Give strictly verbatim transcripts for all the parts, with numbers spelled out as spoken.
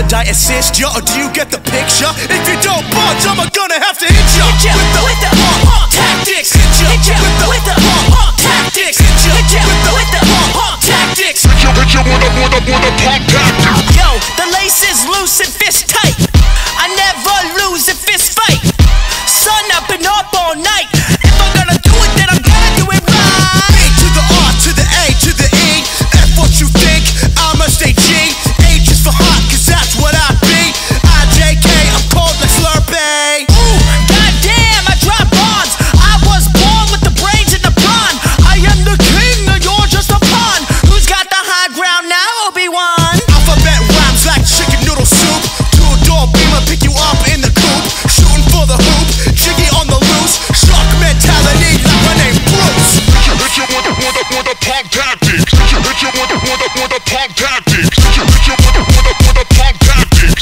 Should I assist ya, or do you get the picture? If you don't budge, I'm gonna have to hit ya. Hit ya with the, with the pump, pump tactics. Hit ya, hit ya with the, with the pump, pump tactics. Hit ya, hit ya with the, with the pump, pump tactics. Hit ya, hit ya with the, with the, with the pump tactics. Yo, the lace is loose and fist tight. I never lose a fist fight. Sun up and up all night. If I'm gonna do it, then I'm gonna do it right. B to the R to the A to the E. F what you think, I'ma stay G. H is for hot, cause that's what I be. I J K, I'm cold like Slurpee. Ooh, goddamn, I drop bombs. I was born with the brains in the pond. I am the king, and you're just a pawn. Who's got the high ground now, Obi-Wan? Alphabet rhymes like chicken noodle soup. Two-door beamer, pick you up in the coupe. Shooting for the hoop, jiggy on the loose. Shark mentality like my name Bruce. Hit ya, hit ya with the, with the, with the pump tactics. Hit ya, hit ya with the, with the, with the pump tactics. Hit ya, hit ya with the, with the, with the pump tactics.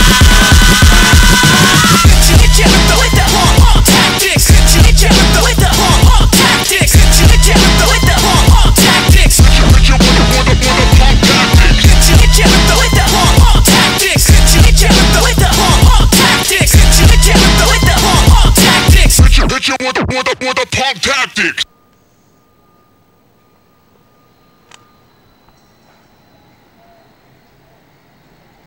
Hit ya, hit ya with the, with the pump, pump tactics. Hit ya, hit ya with the, with the pump, pump tactics. Hit ya, hit ya with the, with the pump, pump tactics. Hit ya, hit ya with the, with the, with the pump tactics. Hit ya, hit ya with the, with the pump, pump tactics. Hit ya, hit ya with the, with the pump, pump tactics. Hit ya, hit ya with the, with the pump, pump tactics. Hit ya, hit ya with the, with the, with the pump tactics.